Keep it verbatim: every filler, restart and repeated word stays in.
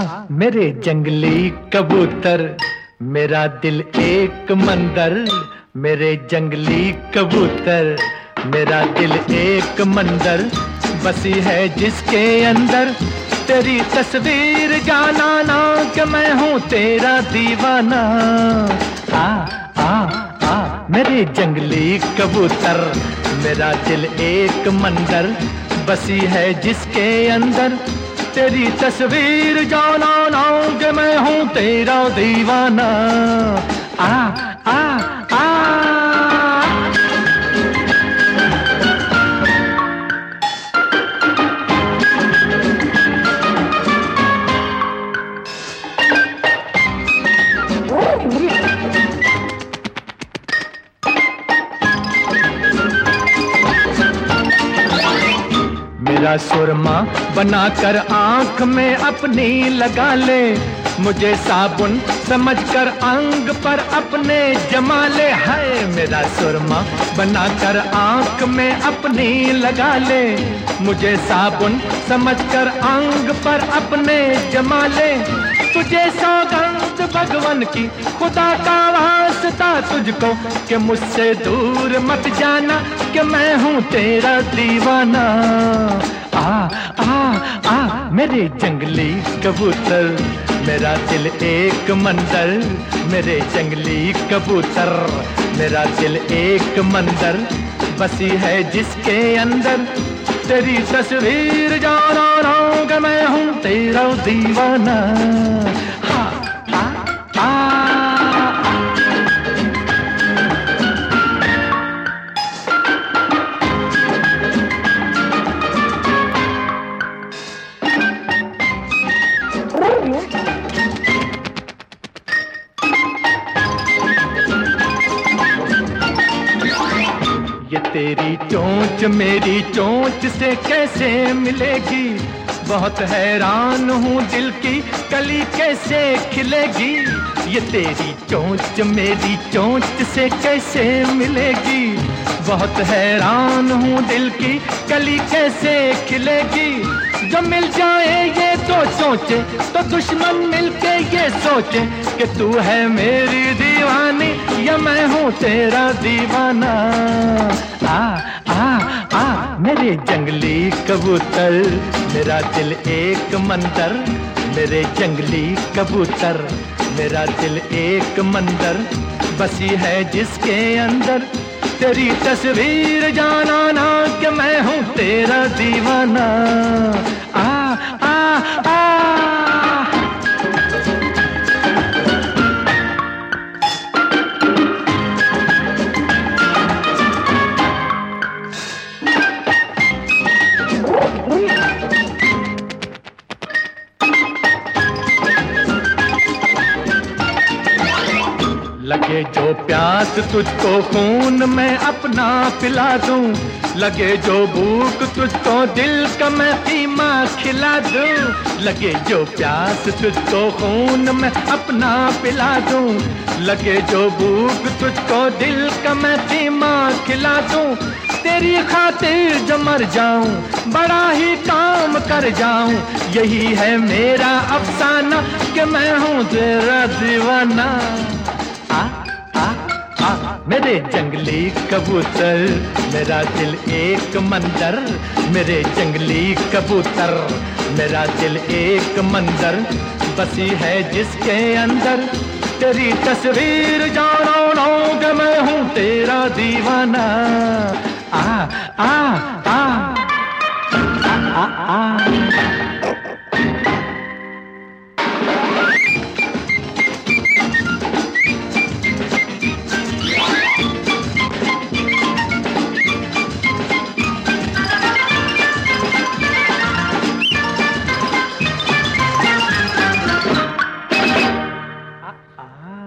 मेरे जंगली कबूतर, मेरा दिल एक मंदिर। मेरे जंगली कबूतर, मेरा दिल एक मंदिर, बसी है जिसके अंदर तेरी तस्वीर। जाना ना कि मैं हूँ तेरा दीवाना। आ आ आ मेरे जंगली कबूतर, मेरा दिल एक मंदिर, बसी है जिसके अंदर तेरी तस्वीर। जाना ना कि मैं हूँ तेरा दीवाना। आ आ आ मेरा सुरमा बनाकर आंख में अपनी लगा ले, मुझे साबुन समझकर अंग पर अपने जमा ले। है मेरा सुरमा बनाकर आंख में अपनी लगा ले, मुझे साबुन समझकर अंग पर अपने जमा ले। तुझे सौगंध भगवान की, खुदा का वास्ता तुझको, कि मुझसे दूर मत जाना कि मैं हूँ तेरा दीवाना। आ आ आ मेरे जंगली कबूतर, मेरा दिल एक मंदिर। मेरे जंगली कबूतर, मेरा दिल एक मंदिर, बसी है जिसके अंदर तेरी तस्वीर। जाना ना कि मैं हूँ तेरा दीवाना। हाँ आ आ ये तेरी चोंच मेरी चोंच से कैसे मिलेगी, बहुत हैरान हूँ दिल की कली कैसे खिलेगी। ये तेरी चोंच मेरी चोंच से कैसे मिलेगी, बहुत हैरान हूँ दिल की कली कैसे खिलेगी। जो मिल जाए ये दो चोंचे तो दुश्मन मिलके ये सोचे कि तू है मेरी दीवानी या मैं हूँ तेरा दीवाना। आ आ आ मेरे जंगली कबूतर, मेरा दिल एक मंदिर। मेरे जंगली कबूतर, मेरा दिल एक मंदिर, बसी है जिसके अंदर तेरी तस्वीर। जाना ना कि मैं हूँ तेरा दीवाना। आ आ आ लगे जो प्यास तुझको खून मैं अपना पिला दूं, लगे जो भूख तुझको दिल का मैं पीमा खिला दूं। लगे जो प्यास तुझको खून मैं अपना पिला दूं, लगे जो भूख तुझको दिल का मैं पीमा खिला दूं। तेरी खातिर जो मर जाऊं, बड़ा ही काम कर जाऊं, यही है मेरा अफसाना कि मैं हूँ तेरा दीवाना। आ आ आ मेरे जंगली कबूतर, मेरा दिल एक मंदिर। मेरे जंगली कबूतर, मेरा दिल एक मंदिर, बसी है जिसके अंदर तेरी तस्वीर। जानो ना कि मैं हूँ तेरा दीवाना। आ आ आ आ आ, आ। Ah.